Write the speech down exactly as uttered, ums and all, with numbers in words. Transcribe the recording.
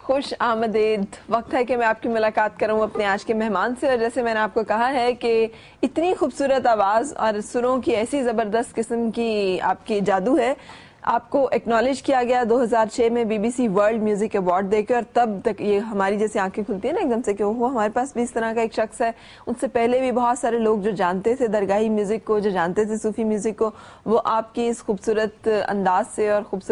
खुश आमदीद। वक्त है कि मैं आपकी मुलाकात करूं अपने आज के मेहमान से। और जैसे मैंने आपको कहा है कि इतनी खूबसूरत आवाज़ और सुरों की ऐसी ज़बरदस्त किस्म की आपकी जादू है, आपको एक्नॉलेज किया गया दो हज़ार छह में बीबीसी वर्ल्ड म्यूजिक अवार्ड देकर। और तब तक ये हमारी जैसे आंखें खुलती है ना एकदम से कि वो हमारे पास भी इस तरह का एक शख्स है। उससे पहले भी बहुत सारे लोग जो जानते थे दरगाही म्यूजिक को, जो जानते थे सूफी म्यूजिक को, वो आपकी इस खूबसूरत अंदाज से और खूबसूरत